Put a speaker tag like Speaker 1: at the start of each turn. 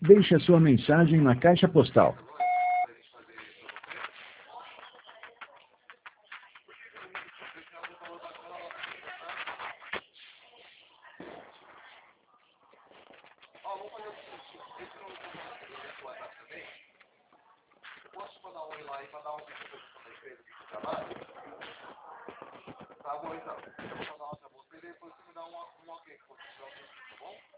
Speaker 1: Deixe a sua mensagem na caixa postal.
Speaker 2: Posso mandar um oi lá e mandar uma pessoa da empresa que trabalha? Tá bom, então. Eu vou mandar uma pra você e depois você me dá um ok, tá bom?